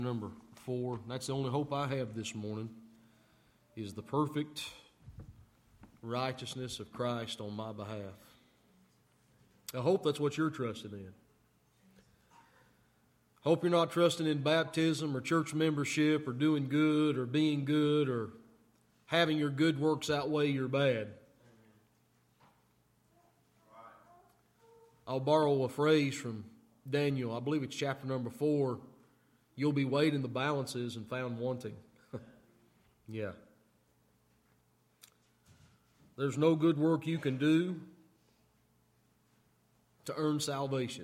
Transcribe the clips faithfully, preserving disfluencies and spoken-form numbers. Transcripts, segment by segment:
Number four, that's the only hope I have this morning, is the perfect righteousness of Christ on my behalf. I hope that's what you're trusting in. Hope you're not trusting in baptism or church membership or doing good or being good or having your good works outweigh your bad. I'll borrow a phrase from Daniel. I believe it's chapter number four. You'll be weighed in the balances and found wanting. Yeah. There's no good work you can do to earn salvation.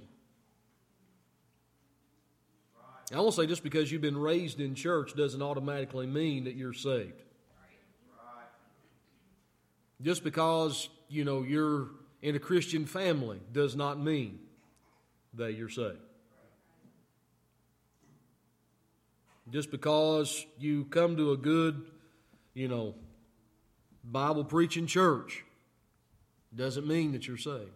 I will say just because you've been raised in church doesn't automatically mean that you're saved. Just because, you know, you're in a Christian family does not mean that you're saved. Just because you come to a good, you know, Bible preaching church doesn't mean that you're saved.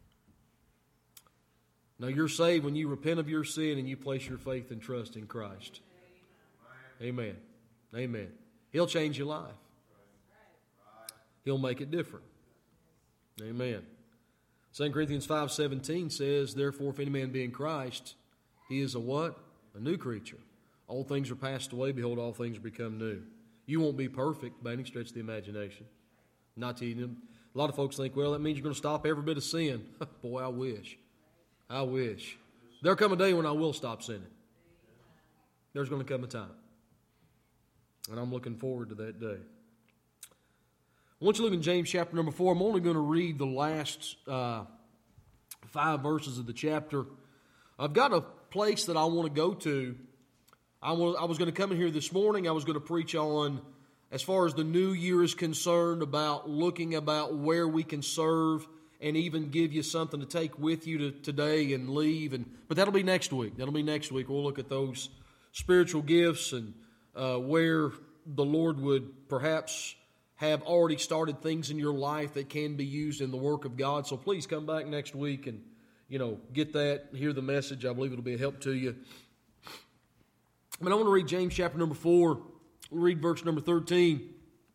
Now, you're saved when you repent of your sin and you place your faith and trust in Christ. Amen. Amen. He'll change your life. He'll make it different. Amen. Second Corinthians five seventeen says, therefore, if any man be in Christ, he is a what? A new creature. Old things are passed away, behold, all things are become new. You won't be perfect by any stretch of the imagination. Not to you. A lot of folks think, well, that means you're going to stop every bit of sin. Boy, I wish. I wish. There'll come a day when I will stop sinning. There's going to come a time. And I'm looking forward to that day. I want you to look in James chapter number four. I'm only going to read the last uh, five verses of the chapter. I've got a place that I want to go to. I was, I was going to come in here this morning. I was going to preach on, as far as the new year is concerned, about looking about where we can serve and even give you something to take with you to today and leave. And but that'll be next week. That'll be next week. We'll look at those spiritual gifts and uh, where the Lord would perhaps have already started things in your life that can be used in the work of God. So please come back next week and, you know, get that, hear the message. I believe it'll be a help to you. But I want to read James chapter number four. We'll read verse number thirteen.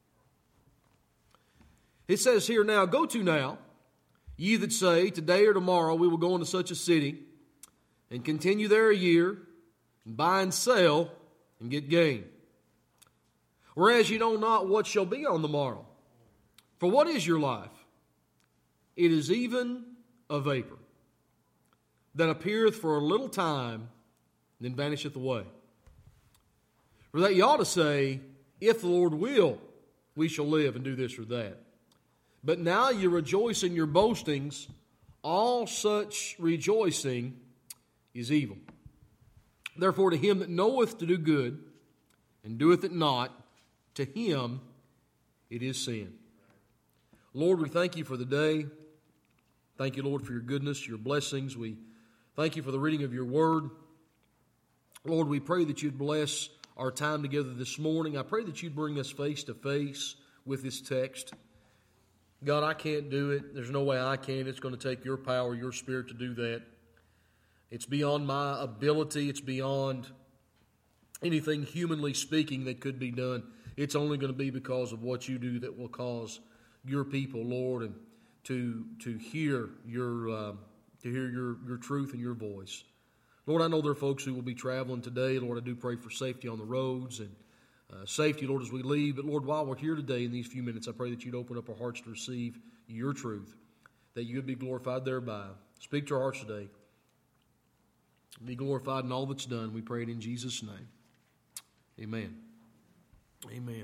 It says here, now, go to now, ye that say, today or tomorrow we will go into such a city, and continue there a year, and buy and sell, and get gain. Whereas you know not what shall be on the morrow. For what is your life? It is even a vapor, that appeareth for a little time, and then vanisheth away. For that you ought to say, if the Lord will, we shall live and do this or that. But now you rejoice in your boastings. All such rejoicing is evil. Therefore to him that knoweth to do good, and doeth it not, to him it is sin. Lord, we thank you for the day. Thank you, Lord, for your goodness, your blessings. We thank you for the reading of your word. Lord, we pray that you'd bless our time together this morning. I pray that you'd bring us face to face with this text. God, I can't do it. There's no way I can. It's going to take your power, your spirit to do that. It's beyond my ability. It's beyond anything humanly speaking that could be done. It's only going to be because of what you do that will cause your people, Lord, and to to hear your uh, to hear your your truth and your voice. Lord, I know there are folks who will be traveling today. Lord, I do pray for safety on the roads and uh, safety, Lord, as we leave. But, Lord, while we're here today in these few minutes, I pray that you'd open up our hearts to receive your truth, that you would be glorified thereby. Speak to our hearts today. Be glorified in all that's done. We pray it in Jesus' name. Amen. Amen.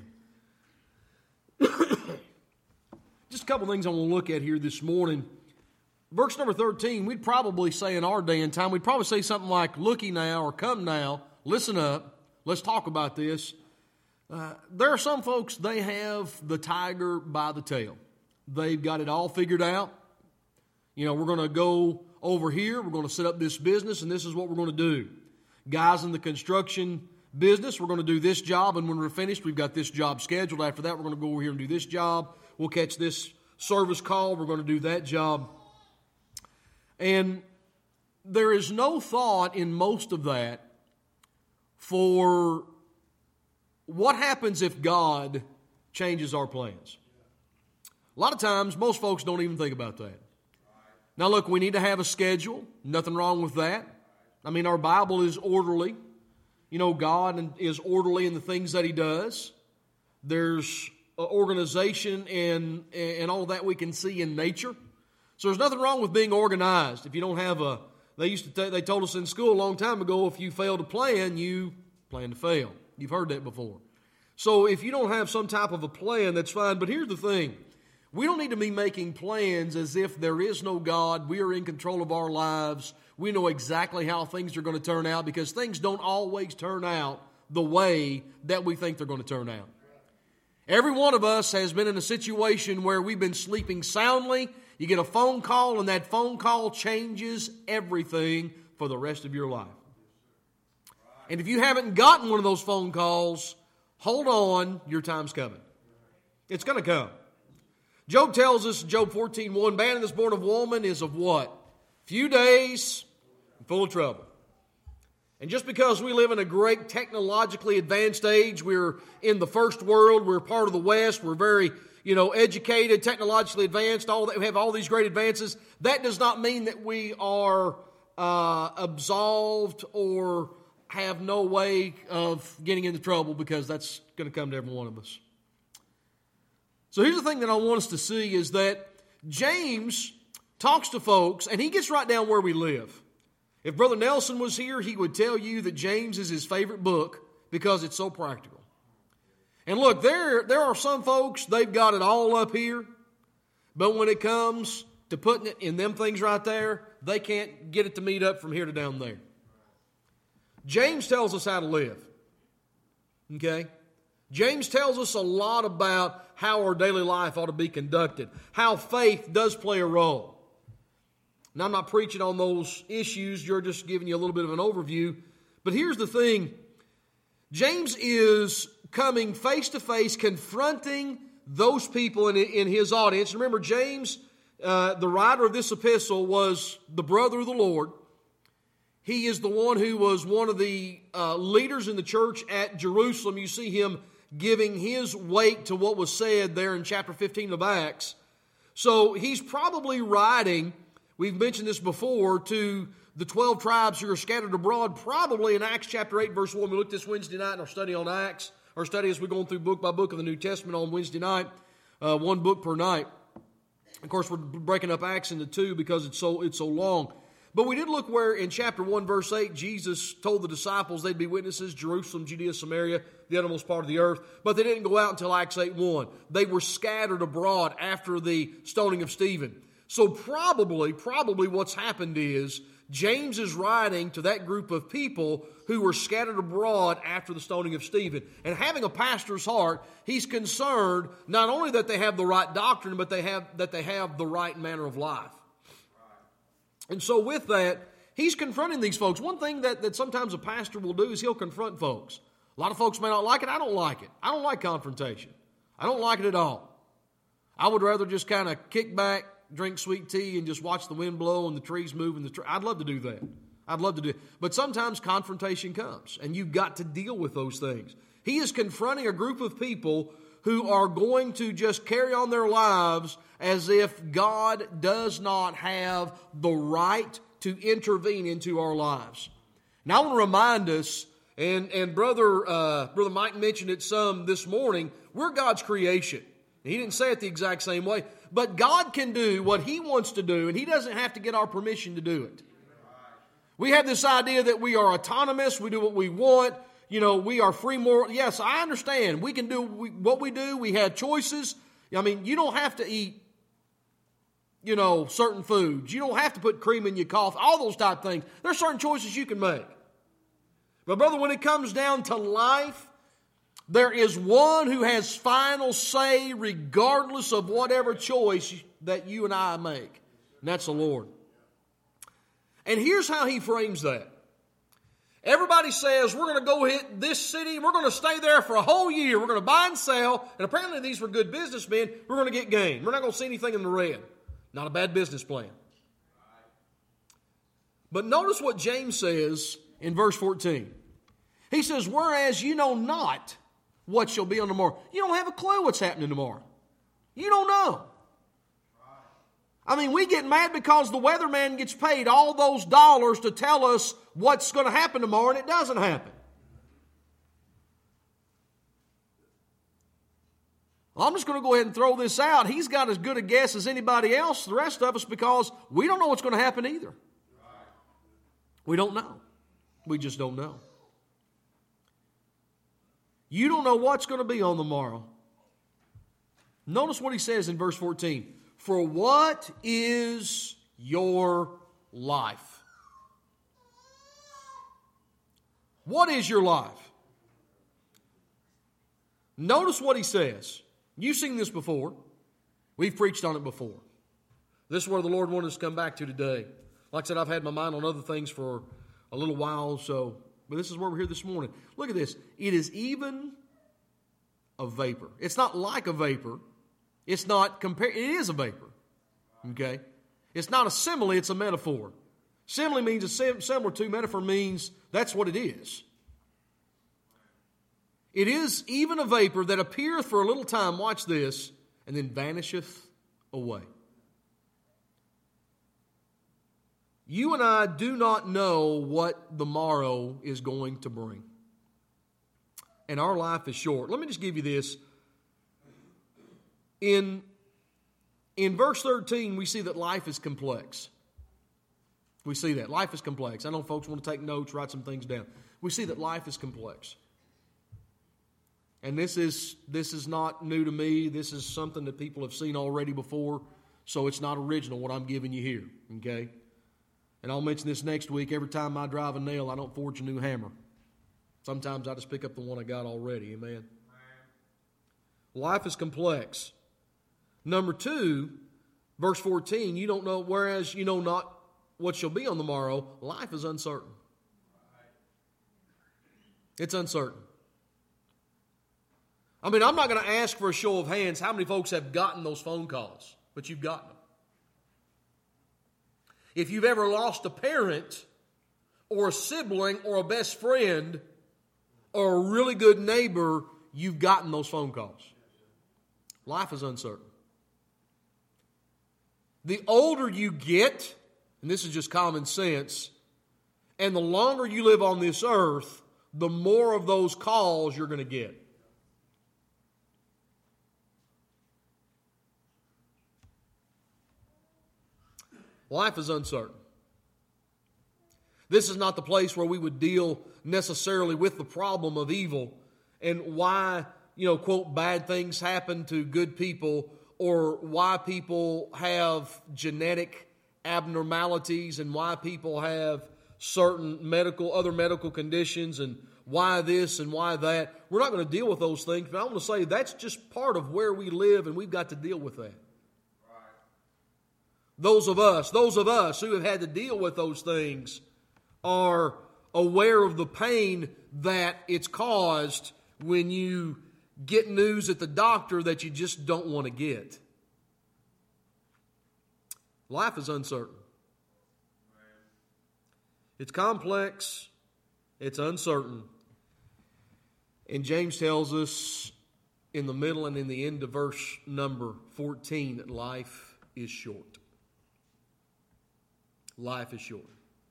Just a couple things I want to look at here this morning. Verse number thirteen, we'd probably say in our day and time, we'd probably say something like, looky now, or come now, listen up, let's talk about this. Uh, there are some folks, they have the tiger by the tail. They've got it all figured out. You know, we're going to go over here, we're going to set up this business, and this is what we're going to do. Guys in the construction business, we're going to do this job, and when we're finished, we've got this job scheduled. After that, we're going to go over here and do this job. We'll catch this service call, we're going to do that job. And there is no thought in most of that for what happens if God changes our plans. A lot of times, most folks don't even think about that. Now look, we need to have a schedule. Nothing wrong with that. I mean, our Bible is orderly. You know, God is orderly in the things that He does. There's organization and, and all that we can see in nature. So there's nothing wrong with being organized. If you don't have a, they used to, t- they told us in school a long time ago, if you fail to plan, you plan to fail. You've heard that before. So if you don't have some type of a plan, that's fine. But here's the thing. We don't need to be making plans as if there is no God. We are in control of our lives. We know exactly how things are going to turn out, because things don't always turn out the way that we think they're going to turn out. Every one of us has been in a situation where we've been sleeping soundly. You get a phone call, and that phone call changes everything for the rest of your life. And if you haven't gotten one of those phone calls, hold on, your time's coming. It's going to come. Job tells us, Job fourteen one, man that's born of woman is of what? Few days and full of trouble. And just because we live in a great technologically advanced age, we're in the first world, we're part of the West, we're very, you know, educated, technologically advanced, all that, we have all these great advances, that does not mean that we are uh, absolved or have no way of getting into trouble, because that's going to come to every one of us. So here's the thing that I want us to see is that James talks to folks, and he gets right down where we live. If Brother Nelson was here, he would tell you that James is his favorite book because it's so practical. And look, there, there are some folks, they've got it all up here, but when it comes to putting it in them things right there, they can't get it to meet up from here to down there. James tells us how to live. Okay? James tells us a lot about how our daily life ought to be conducted, how faith does play a role. Now, I'm not preaching on those issues, you're just giving you a little bit of an overview. But here's the thing. James is coming face to face, confronting those people in, in his audience. Remember, James, uh, the writer of this epistle, was the brother of the Lord. He is the one who was one of the uh, leaders in the church at Jerusalem. You see him giving his weight to what was said there in chapter fifteen of Acts. So he's probably writing, we've mentioned this before, to the twelve tribes who are scattered abroad, probably in Acts chapter eight, verse one. We looked this Wednesday night in our study on Acts, our study as we're going through book by book of the New Testament on Wednesday night, uh, one book per night. Of course, we're breaking up Acts into two because it's so it's so long. But we did look where in chapter one, verse eight, Jesus told the disciples they'd be witnesses, Jerusalem, Judea, Samaria, the uttermost part of the earth. But they didn't go out until Acts eight one. They were scattered abroad after the stoning of Stephen. So probably, probably what's happened is James is writing to that group of people who were scattered abroad after the stoning of Stephen. And having a pastor's heart, he's concerned not only that they have the right doctrine, but they have that they have the right manner of life. And so with that, he's confronting these folks. One thing that, that sometimes a pastor will do is he'll confront folks. A lot of folks may not like it. I don't like it. I don't like confrontation. I don't like it at all. I would rather just kind of kick back, drink sweet tea, and just watch the wind blow and the trees move. And the tre- I'd love to do that. I'd love to do it. But sometimes confrontation comes, and you've got to deal with those things. He is confronting a group of people who are going to just carry on their lives as if God does not have the right to intervene into our lives. Now I want to remind us, and, and brother, uh, brother Mike mentioned it some this morning, we're God's creation. He didn't say it the exact same way, but God can do what He wants to do, and He doesn't have to get our permission to do it. We have this idea that we are autonomous, we do what we want, you know, we are free moral. Yes, I understand. We can do what we do. We have choices. I mean, you don't have to eat, you know, certain foods. You don't have to put cream in your coffee. All those type of things. There's certain choices you can make. But brother, when it comes down to life, there is one who has final say regardless of whatever choice that you and I make. And that's the Lord. And here's how He frames that. Everybody says, we're going to go hit this city, we're going to stay there for a whole year, we're going to buy and sell, and apparently these were good businessmen, we're going to get gain. We're not going to see anything in the red. Not a bad business plan. But notice what James says in verse fourteen. He says, whereas you know not what shall be on tomorrow. You don't have a clue what's happening tomorrow. You don't know. I mean, we get mad because the weatherman gets paid all those dollars to tell us what's going to happen tomorrow, and it doesn't happen. Well, I'm just going to go ahead and throw this out. He's got as good a guess as anybody else, the rest of us, because we don't know what's going to happen either. We don't know. We just don't know. You don't know what's going to be on the morrow. Notice what he says in verse fourteen. For what is your life? What is your life? Notice what he says. You've seen this before. We've preached on it before. This is where the Lord wanted us to come back to today. Like I said, I've had my mind on other things for a little while, so, but this is where we're here this morning. Look at this. It is even a vapor. It's not like a vapor. It's not compare. It is a vapor. Okay? It's not a simile, it's a metaphor. Simile means a sim- similar to, metaphor means that's what it is. It is even a vapor that appeareth for a little time, watch this, and then vanisheth away. You and I do not know what the morrow is going to bring. And our life is short. Let me just give you this. In, in verse thirteen, we see that life is complex. We see that. Life is complex. I know folks want to take notes, write some things down. We see that life is complex. And this is, this is not new to me. This is something that people have seen already before. So it's not original what I'm giving you here. Okay? And I'll mention this next week. Every time I drive a nail, I don't forge a new hammer. Sometimes I just pick up the one I got already. Amen? Life is complex. Number two, verse fourteen, you don't know, whereas you know not what shall be on the morrow, life is uncertain. It's uncertain. I mean, I'm not going to ask for a show of hands how many folks have gotten those phone calls, but you've gotten them. If you've ever lost a parent or a sibling or a best friend or a really good neighbor, you've gotten those phone calls. Life is uncertain. The older you get, and this is just common sense, and the longer you live on this earth, the more of those calls you're going to get. Life is uncertain. This is not the place where we would deal necessarily with the problem of evil and why, you know, quote, bad things happen to good people, or why people have genetic abnormalities and why people have certain medical, other medical conditions and why this and why that. We're not going to deal with those things, but I want to say that's just part of where we live, and we've got to deal with that. Those of us, those of us who have had to deal with those things are aware of the pain that it's caused when you get news at the doctor that you just don't want to get. Life is uncertain. It's complex. It's uncertain. And James tells us in the middle and in the end of verse number fourteen that life is short. Life is short.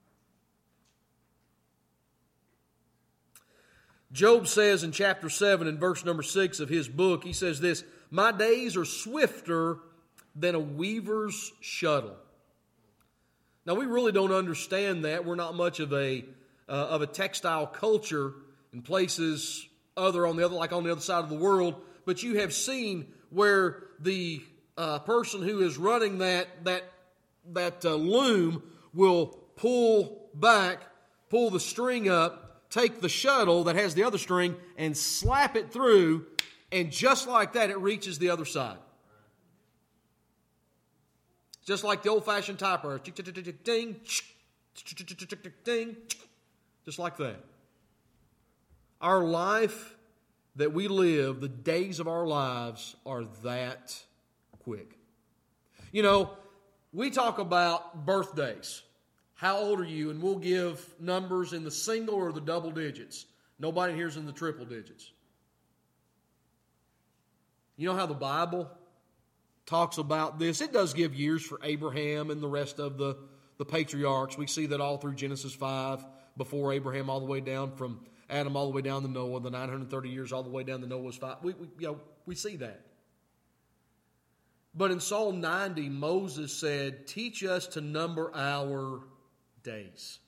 Job says in chapter seven and verse number six of his book, he says this, "My days are swifter than a weaver's shuttle." Now we really don't understand that. We're not much of a uh, of a textile culture in places other on the other, like on the other side of the world. But you have seen where the uh, person who is running that that that uh, loom will pull back, pull the string up, take the shuttle that has the other string and slap it through, and just like that it reaches the other side. Just like the old-fashioned typewriter. Ding, ding, just like that. Our life that we live, the days of our lives are that quick. You know, we talk about birthdays. How old are you? And we'll give numbers in the single or the double digits. Nobody here's in the triple digits. You know how the Bible talks about this? It does give years for Abraham and the rest of the, the patriarchs. We see that all through Genesis five, before Abraham, all the way down from Adam all the way down to Noah, the nine hundred thirty years all the way down to Noah's five. We, we, you know, we see that. But in Psalm ninety, Moses said, teach us to number our days.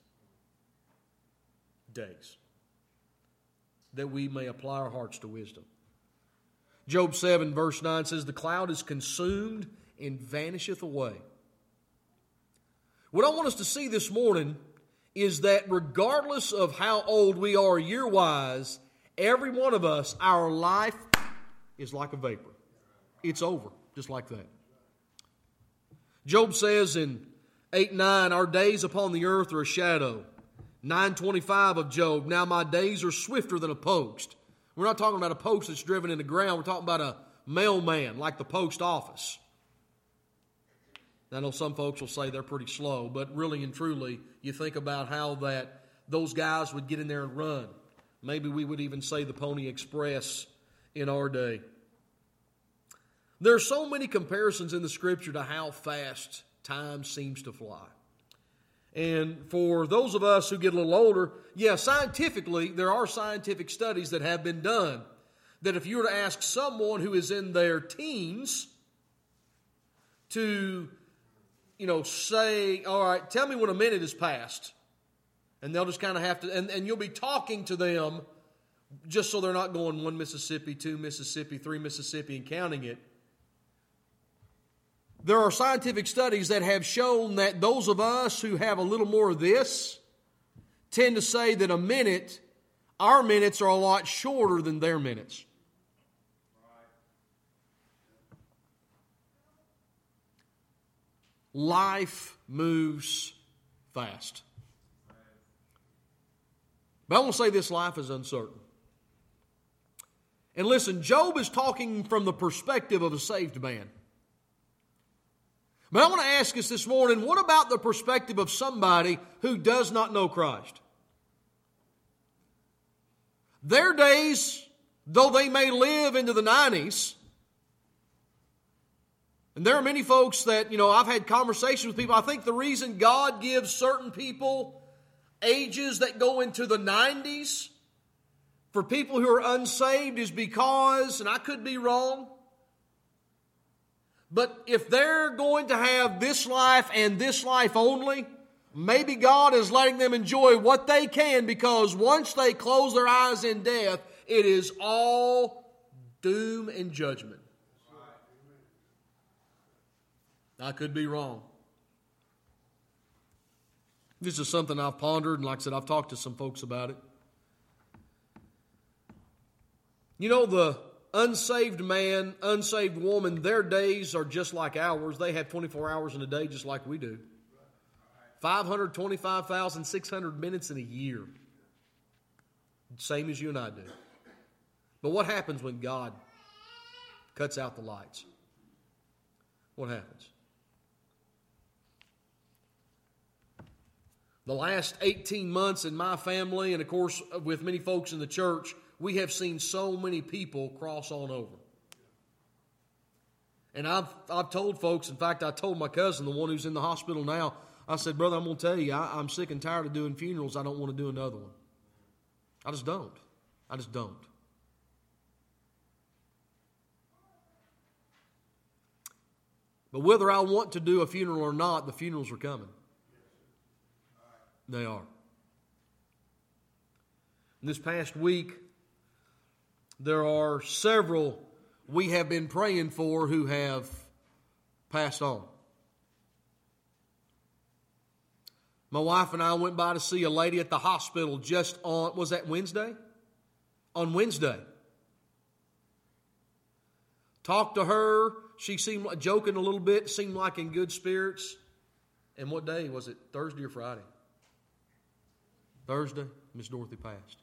Days. That we may apply our hearts to wisdom. Job seven verse nine says, the cloud is consumed and vanisheth away. What I want us to see this morning is that regardless of how old we are year-wise, every one of us, our life is like a vapor. It's over, just like that. Job says in eight nine, our days upon the earth are a shadow. nine twenty-five of Job, now my days are swifter than a post. We're not talking about a post that's driven in the ground. We're talking about a mailman like the post office. I know some folks will say they're pretty slow, but really and truly, you think about how that those guys would get in there and run. Maybe we would even say the Pony Express in our day. There are so many comparisons in the Scripture to how fast time seems to fly. And for those of us who get a little older, yeah, scientifically, there are scientific studies that have been done that if you were to ask someone who is in their teens to, you know, say, all right, tell me when a minute has passed. And they'll just kind of have to, and, and you'll be talking to them just so they're not going one Mississippi, two Mississippi, three Mississippi and counting it. There are scientific studies that have shown that those of us who have a little more of this tend to say that a minute, our minutes are a lot shorter than their minutes. Life moves fast. But I want to say this life is uncertain. And listen, Job is talking from the perspective of a saved man. But I want to ask us this morning, what about the perspective of somebody who does not know Christ? Their days, though they may live into the nineties, and there are many folks that, you know, I've had conversations with people. I think the reason God gives certain people ages that go into the nineties for people who are unsaved is because, and I could be wrong, but if they're going to have this life and this life only, maybe God is letting them enjoy what they can, because once they close their eyes in death, it is all doom and judgment. I could be wrong. This is something I've pondered, and like I said, I've talked to some folks about it. You know, the unsaved man, unsaved woman, their days are just like ours. They have twenty-four hours in a day just like we do. five hundred twenty-five thousand six hundred minutes in a year. Same as you and I do. But what happens when God cuts out the lights? What happens? The last eighteen months in my family, and of course with many folks in the church, we have seen so many people cross on over. And I've I've told folks, in fact, I told my cousin, the one who's in the hospital now, I said, brother, I'm going to tell you, I, I'm sick and tired of doing funerals. I don't want to do another one. I just don't. I just don't. But whether I want to do a funeral or not, the funerals are coming. They are. In this past week, there are several we have been praying for who have passed on. My wife and I went by to see a lady at the hospital just on, was that Wednesday? On Wednesday. Talked to her. She seemed like joking a little bit, seemed like in good spirits. And what day was it? Thursday or Friday? Thursday, Miss Dorothy passed.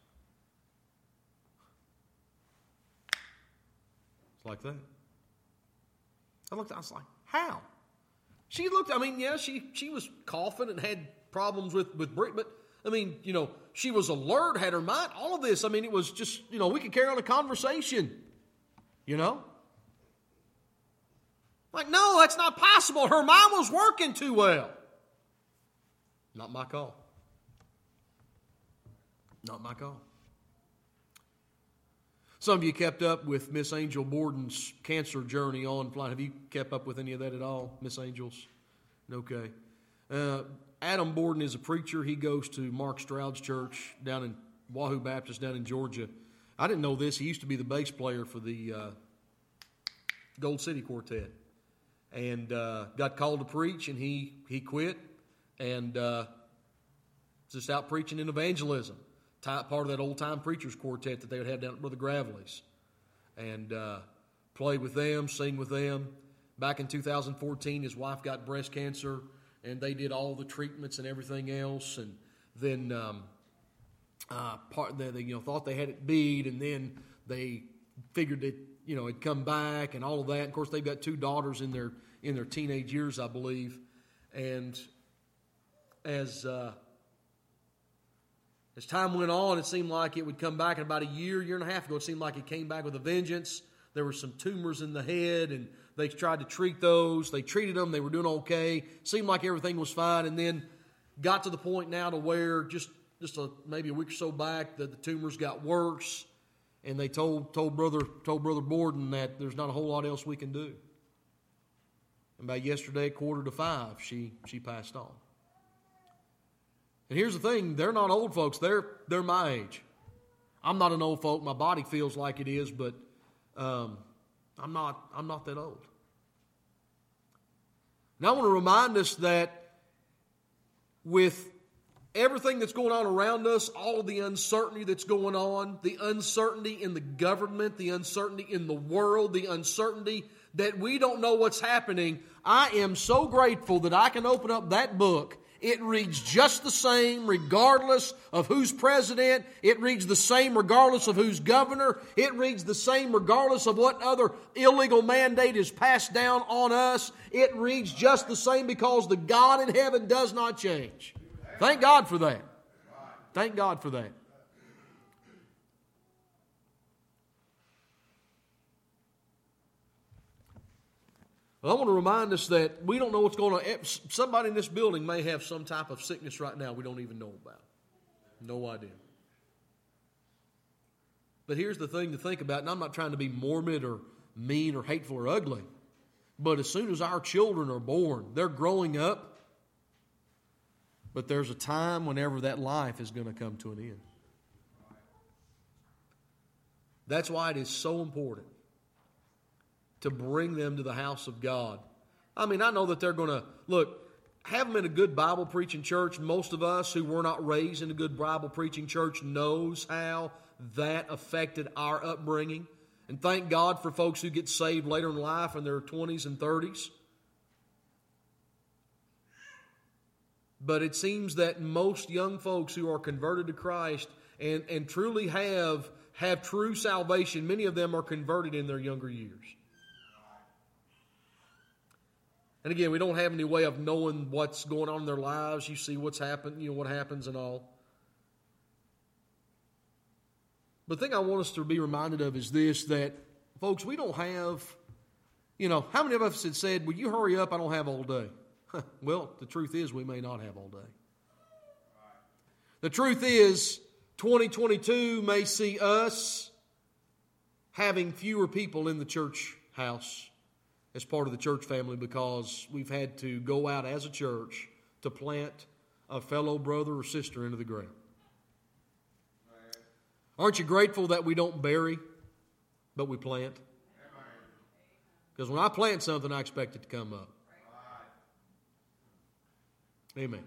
It's like that. I looked, I was like, how? She looked, I mean, yeah, she, she was coughing and had problems with, with breathing, but I mean, you know, she was alert, had her mind, all of this. I mean, it was just, you know, we could carry on a conversation, you know. Like, no, that's not possible. Her mind was working too well. Not my call. Not my call. Some of you kept up with Miss Angel Borden's cancer journey on flight. Have you kept up with any of that at all, Miss Angel's? Okay. Uh, Adam Borden is a preacher. He goes to Mark Stroud's church down in Wahoo Baptist down in Georgia. I didn't know this. He used to be the bass player for the uh, Gold City Quartet. And uh, got called to preach, and he, he quit. And uh, just out preaching in evangelism. Part of that old-time preachers quartet that they would have down at Brother Gravely's. And uh, played with them, sing with them. Back in two thousand fourteen, his wife got breast cancer, and they did all the treatments and everything else. And then um, uh, part they, they you know thought they had it beat, and then they figured that you know it'd come back and all of that. And of course, they've got two daughters in their in their teenage years, I believe. And as uh, As time went on, it seemed like it would come back. And about a year, year and a half ago, it seemed like it came back with a vengeance. There were some tumors in the head, and they tried to treat those. They treated them. They were doing okay. Seemed like everything was fine. And then got to the point now to where just, just a, maybe a week or so back, that the tumors got worse. And they told told brother told Brother Borden that there's not a whole lot else we can do. And by yesterday, quarter to five, she she passed on. And here's the thing, they're not old folks, they're they're my age. I'm not an old folk, my body feels like it is, but um, I'm not I'm not that old. Now I want to remind us that with everything that's going on around us, all of the uncertainty that's going on, the uncertainty in the government, the uncertainty in the world, the uncertainty that we don't know what's happening, I am so grateful that I can open up that book. It reads just the same regardless of who's president. It reads the same regardless of who's governor. It reads the same regardless of what other illegal mandate is passed down on us. It reads just the same because the God in heaven does not change. Thank God for that. Thank God for that. I want to remind us that we don't know what's going on. Somebody in this building may have some type of sickness right now we don't even know about. No idea. But here's the thing to think about, and I'm not trying to be morbid or mean or hateful or ugly, but as soon as our children are born, they're growing up, but there's a time whenever that life is going to come to an end. That's why it is so important to bring them to the house of God. I mean, I know that they're going to, look, have them in a good Bible preaching church. Most of us who were not raised in a good Bible preaching church knows how that affected our upbringing. And thank God for folks who get saved later in life in their twenties and thirties. But it seems that most young folks who are converted to Christ and, and truly have, have true salvation, many of them are converted in their younger years. And again, we don't have any way of knowing what's going on in their lives. You see what's happened, you know, what happens and all. But the thing I want us to be reminded of is this, that, folks, we don't have, you know, how many of us had said, will you hurry up, I don't have all day? Well, the truth is we may not have all day. The truth is twenty twenty-two may see us having fewer people in the church house as part of the church family because we've had to go out as a church to plant a fellow brother or sister into the ground. Aren't you grateful that we don't bury, but we plant? Because when I plant something, I expect it to come up. Amen.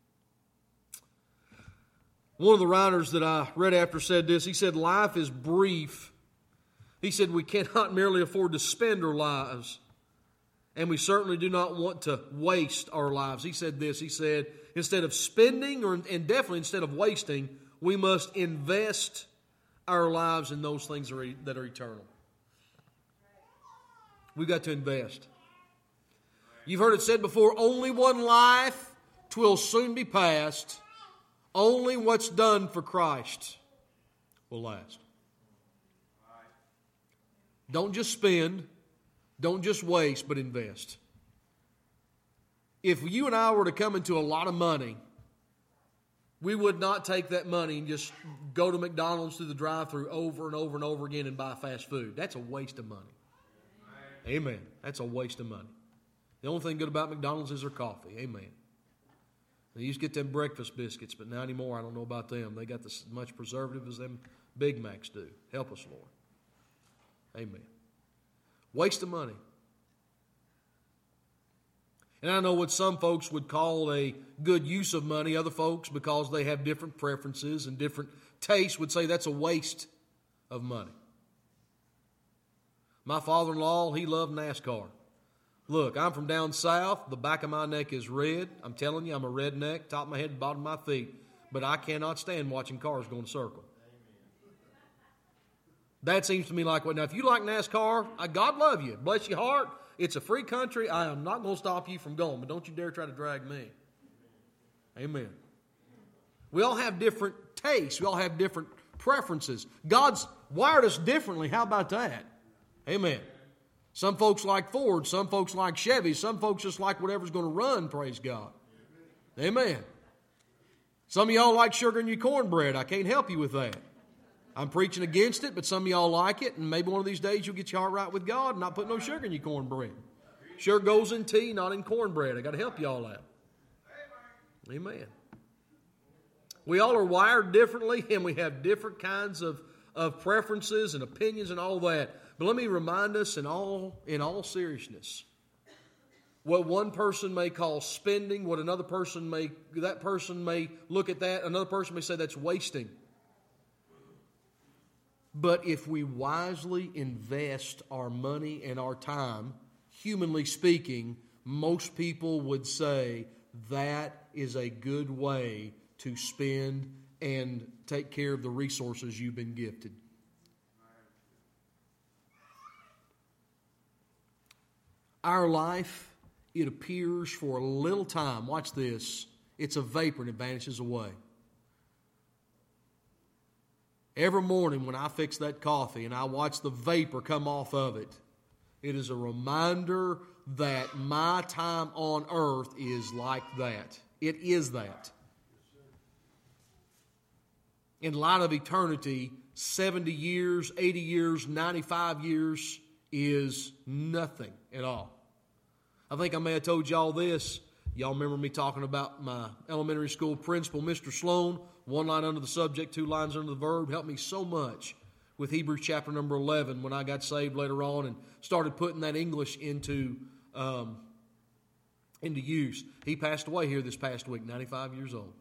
One of the writers that I read after said this. He said, life is brief. He said, we cannot merely afford to spend our lives, and we certainly do not want to waste our lives. He said this. He said, instead of spending, or and definitely instead of wasting, we must invest our lives in those things that are, that are eternal. We've got to invest. You've heard it said before, only one life, 'twill soon be past. Only what's done for Christ will last. Don't just spend, don't just waste, but invest. If you and I were to come into a lot of money, we would not take that money and just go to McDonald's through the drive-thru over and over and over again and buy fast food. That's a waste of money. Amen. That's a waste of money. The only thing good about McDonald's is their coffee. Amen. They used to get them breakfast biscuits, but now anymore I don't know about them. They got as much preservative as them Big Macs do. Help us, Lord. Amen. Waste of money. And I know what some folks would call a good use of money. Other folks, because they have different preferences and different tastes, would say that's a waste of money. My father-in-law, he loved NASCAR. Look, I'm from down south. The back of my neck is red. I'm telling you, I'm a redneck, top of my head, bottom of my feet. But I cannot stand watching cars go in a circle. That seems to me like what. Now, if you like NASCAR, God love you. Bless your heart. It's a free country. I am not going to stop you from going, but don't you dare try to drag me. Amen. We all have different tastes. We all have different preferences. God's wired us differently. How about that? Amen. Some folks like Ford. Some folks like Chevy. Some folks just like whatever's going to run, praise God. Amen. Some of y'all like sugar in your cornbread. I can't help you with that. I'm preaching against it, but some of y'all like it, and maybe one of these days you'll get your heart right with God and not put no sugar in your cornbread. Sugar goes in tea, not in cornbread. I got to help y'all out. Amen. We all are wired differently, and we have different kinds of, of preferences and opinions and all that. But let me remind us in all, in all seriousness, what one person may call spending, what another person may, that person may look at that, another person may say that's wasting. But if we wisely invest our money and our time, humanly speaking, most people would say that is a good way to spend and take care of the resources you've been gifted. Our life, it appears for a little time. Watch this. It's a vapor and it vanishes away. Every morning when I fix that coffee and I watch the vapor come off of it, it is a reminder that my time on earth is like that. It is that. In light of eternity, seventy years, eighty years, ninety-five years is nothing at all. I think I may have told y'all this. Y'all remember me talking about my elementary school principal, Mister Sloan. One line under the subject, two lines under the verb. Helped me so much with Hebrews chapter number eleven when I got saved later on and started putting that English into, um, into use. He passed away here this past week, ninety-five years old.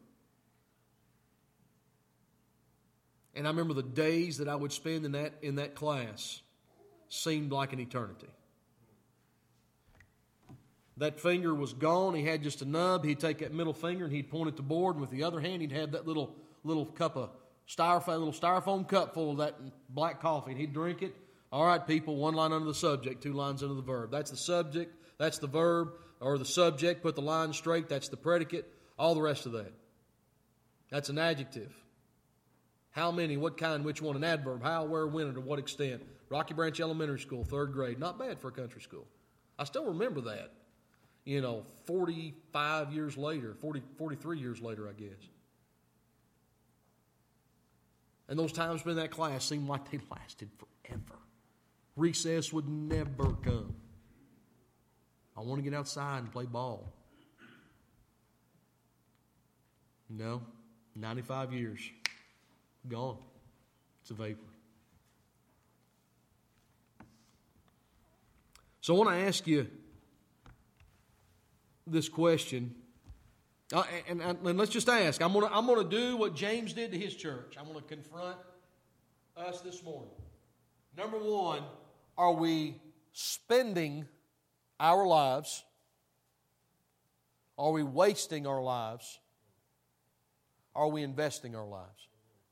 And I remember the days that I would spend in that, in that class seemed like an eternity. That finger was gone. He had just a nub. He'd take that middle finger and he'd point at the board. And with the other hand, he'd have that little little cup of styrofoam, little styrofoam cup full of that black coffee. And he'd drink it. All right, people, one line under the subject, two lines under the verb. That's the subject. That's the verb or the subject. Put the line straight. That's the predicate. All the rest of that. That's an adjective. How many, what kind, which one? An adverb. How, where, when, and to what extent. Rocky Branch Elementary School, third grade. Not bad for a country school. I still remember that. You know, forty-five years later, forty, forty-three years later, I guess. And those times in that class seemed like they lasted forever. Recess would never come. I want to get outside and play ball. No, ninety-five years. Gone. It's a vapor. So I want to ask you this question, uh, and, and, and let's just ask. I'm going to I'm going to do what James did to his church. I'm going to confront us this morning. Number one, are we spending our lives? Are we wasting our lives? Are we investing our lives?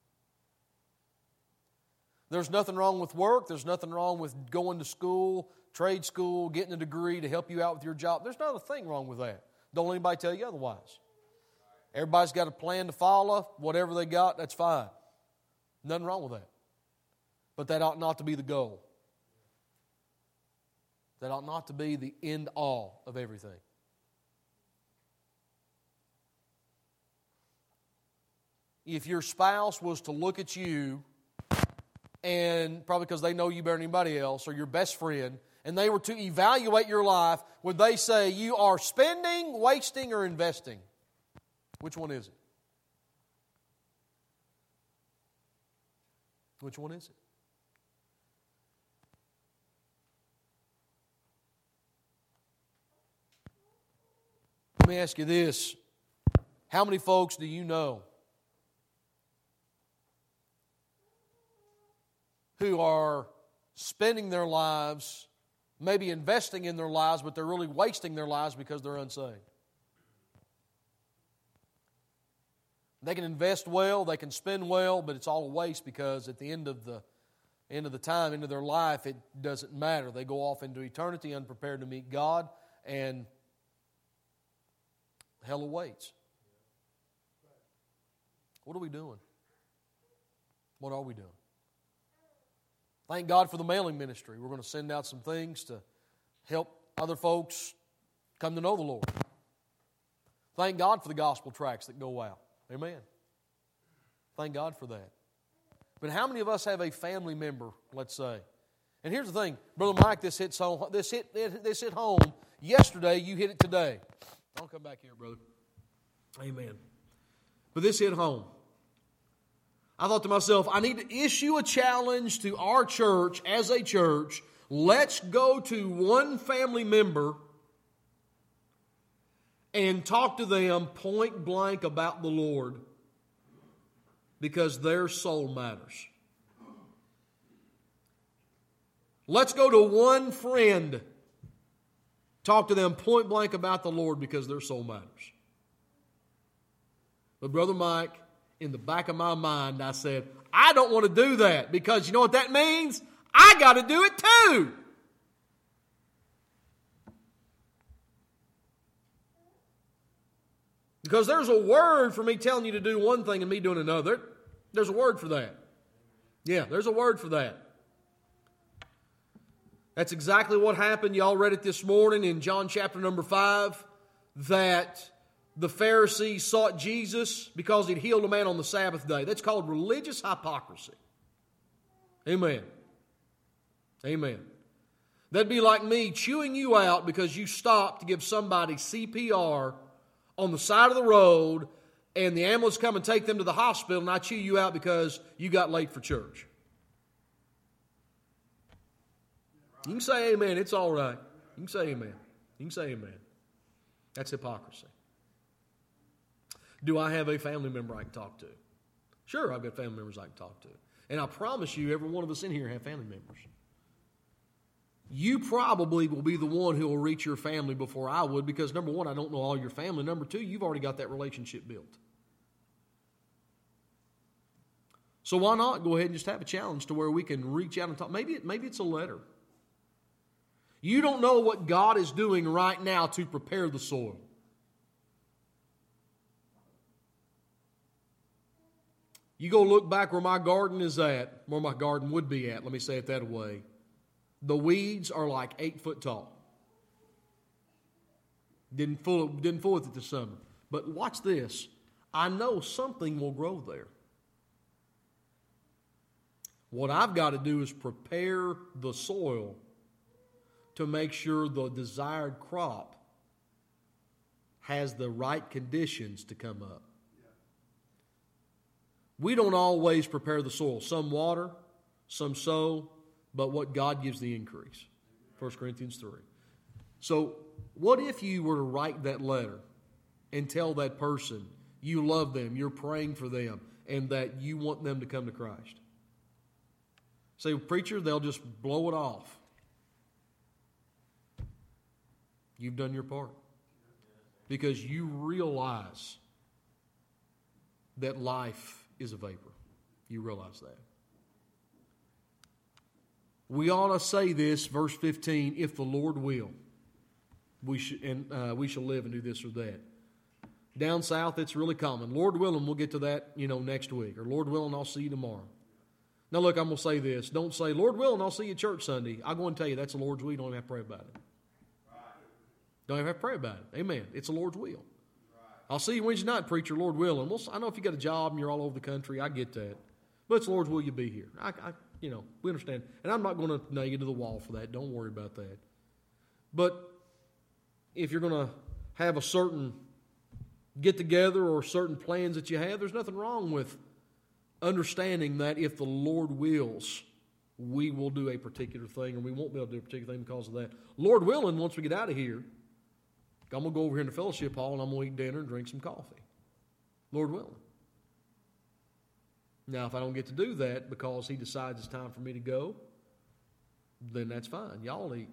There's nothing wrong with work. There's nothing wrong with going to school, trade school, getting a degree to help you out with your job. There's not a thing wrong with that. Don't let anybody tell you otherwise. Everybody's got a plan to follow. Whatever they got, that's fine. Nothing wrong with that. But that ought not to be the goal. That ought not to be the end all of everything. If your spouse was to look at you, and probably because they know you better than anybody else, or your best friend, and they were to evaluate your life, would they say you are spending, wasting, or investing? Which one is it? Which one is it? Let me ask you this. How many folks do you know who are spending their lives, maybe investing in their lives, but they're really wasting their lives because they're unsaved? They can invest well, they can spend well, but it's all a waste because at the end of the end of the time, end of their life, it doesn't matter. They go off into eternity unprepared to meet God, and hell awaits. What are we doing? What are we doing? Thank God for the mailing ministry. We're going to send out some things to help other folks come to know the Lord. Thank God for the gospel tracts that go out. Amen. Thank God for that. But how many of us have a family member, let's say? And here's the thing, Brother Mike, this hits home. This hit this hit home yesterday. You hit it today. I'll come back here, brother. Amen. But this hit home. I thought to myself, I need to issue a challenge to our church as a church. Let's go to one family member and talk to them point blank about the Lord, because their soul matters. Let's go to one friend, talk to them point blank about the Lord, because their soul matters. But Brother Mike, in the back of my mind, I said, I don't want to do that, because you know what that means? I got to do it too. Because there's a word for me telling you to do one thing and me doing another. There's a word for that. Yeah, there's a word for that. That's exactly what happened. Y'all read it this morning in John chapter number five, that the Pharisees sought Jesus because he'd healed a man on the Sabbath day. That's called religious hypocrisy. Amen. Amen. That'd be like me chewing you out because you stopped to give somebody C P R on the side of the road, and the ambulance come and take them to the hospital, and I chew you out because you got late for church. You can say amen. It's all right. You can say amen. You can say amen. That's hypocrisy. Do I have a family member I can talk to? Sure, I've got family members I can talk to. And I promise you, every one of us in here have family members. You probably will be the one who will reach your family before I would, because number one, I don't know all your family. Number two, you've already got that relationship built. So why not go ahead and just have a challenge to where we can reach out and talk? Maybe, it, maybe it's a letter. You don't know what God is doing right now to prepare the soil. You go look back where my garden is at, where my garden would be at, let me say it that way. The weeds are like eight foot tall. Didn't fool, didn't fool with it this summer. But watch this. I know something will grow there. What I've got to do is prepare the soil to make sure the desired crop has the right conditions to come up. We don't always prepare the soil. Some water, some sow, but what God gives the increase. First Corinthians three. So what if you were to write that letter and tell that person you love them, you're praying for them, and that you want them to come to Christ? Say, preacher, they'll just blow it off. You've done your part. Because you realize that life is a vapor. You realize that. We ought to say this, verse fifteen, if the Lord will, we should, and uh, we shall live and do this or that. Down south, it's really common. Lord willing, we'll get to that, you know, next week. Or Lord willing, I'll see you tomorrow. Now, look, I'm going to say this. Don't say, Lord willing, I'll see you at church Sunday. I'll go and tell you that's the Lord's will. You don't even have to pray about it. Don't even have to pray about it. Amen. It's the Lord's will. I'll see you Wednesday night, preacher, Lord willing. Well, I know if you got a job and you're all over the country, I get that. But it's the Lord's will you be here. I, I, you know, we understand. And I'm not going to nail you to the wall for that. Don't worry about that. But if you're going to have a certain get-together or certain plans that you have, there's nothing wrong with understanding that if the Lord wills, we will do a particular thing, or we won't be able to do a particular thing because of that. Lord willing, once we get out of here, I'm going to go over here in the fellowship hall and I'm going to eat dinner and drink some coffee. Lord willing. Now, if I don't get to do that because he decides it's time for me to go, then that's fine. Y'all eat.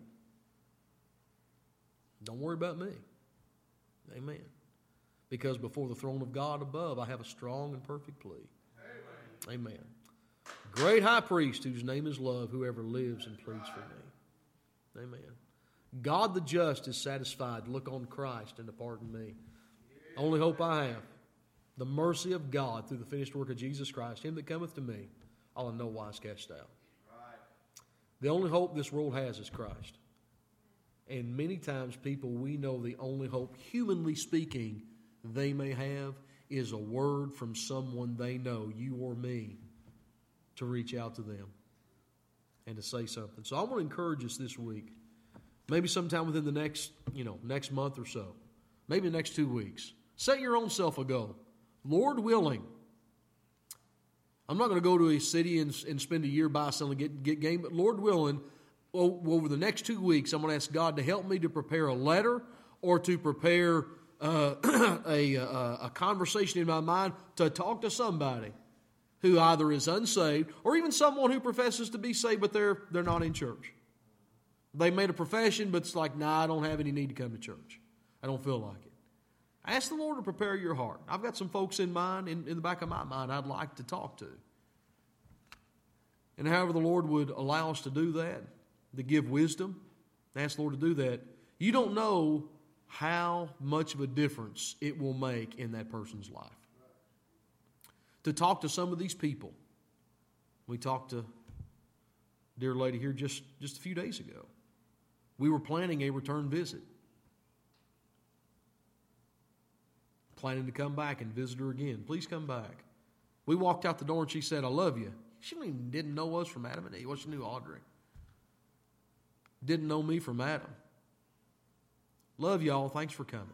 Don't worry about me. Amen. Because before the throne of God above, I have a strong and perfect plea. Amen. Amen. Great high priest whose name is love, whoever lives and pleads for me. Amen. God the just is satisfied. Look on Christ and to pardon me. Only hope I have. The mercy of God through the finished work of Jesus Christ. Him that cometh to me, I'll in no wise cast out. The only hope this world has is Christ. And many times people, we know the only hope, humanly speaking, they may have is a word from someone they know, you or me, to reach out to them and to say something. So I want to encourage us this week, maybe sometime within the next, you know, next month or so, maybe the next two weeks, set your own self a goal. Lord willing, I'm not going to go to a city and, and spend a year by selling get get game, but Lord willing, over the next two weeks, I'm going to ask God to help me to prepare a letter or to prepare uh, a, a, a conversation in my mind to talk to somebody who either is unsaved or even someone who professes to be saved, but they're they're not in church. They made a profession, but it's like, nah, I don't have any need to come to church. I don't feel like it. Ask the Lord to prepare your heart. I've got some folks in mind, in, in the back of my mind, I'd like to talk to. And however the Lord would allow us to do that, to give wisdom, ask the Lord to do that, you don't know how much of a difference it will make in that person's life. To talk to some of these people. We talked to a dear lady here just, just a few days ago. We were planning a return visit. Planning to come back and visit her again. Please come back. We walked out the door and she said, I love you. She even didn't know us from Adam and Eve. Well, she knew Audrey. Didn't know me from Adam. Love y'all. Thanks for coming.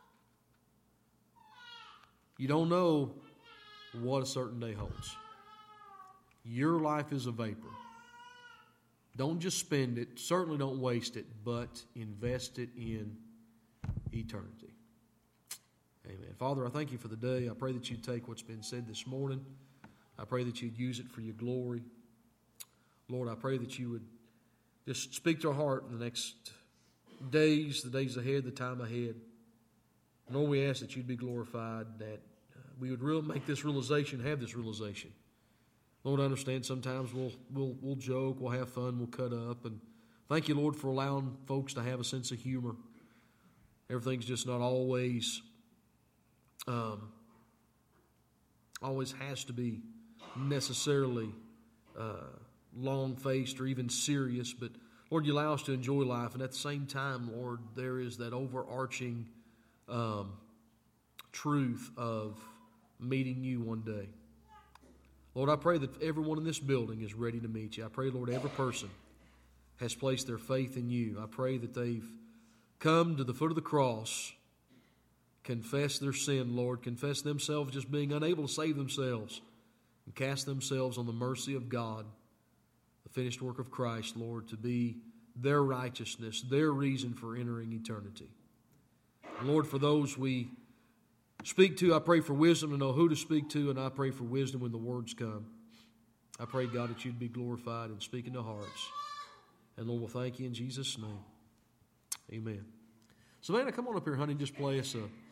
You don't know what a certain day holds. Your life is a vapor. Don't just spend it. Certainly don't waste it, but invest it in eternity. Amen. Father, I thank you for the day. I pray that you'd take what's been said this morning. I pray that you'd use it for your glory. Lord, I pray that you would just speak to our heart in the next days, the days ahead, the time ahead. Lord, we ask that you'd be glorified, that uh, we would real, make this realization, have this realization. Lord, I understand sometimes we'll, we'll, we'll joke, we'll have fun, we'll cut up. And thank you, Lord, for allowing folks to have a sense of humor. Everything's just not always... Um, always has to be necessarily uh, long-faced or even serious, but Lord, you allow us to enjoy life, and at the same time, Lord, there is that overarching um, truth of meeting you one day. Lord, I pray that everyone in this building is ready to meet you. I pray, Lord, every person has placed their faith in you. I pray that they've come to the foot of the cross, confess their sin, Lord, confess themselves just being unable to save themselves, and cast themselves on the mercy of God, the finished work of Christ, Lord, to be their righteousness, their reason for entering eternity. And Lord, for those we speak to, I pray for wisdom to know who to speak to, and I pray for wisdom when the words come. I pray, God, that you'd be glorified and speak into hearts. And Lord, we'll thank you in Jesus' name. Amen. Savannah, come on up here, honey, just play us a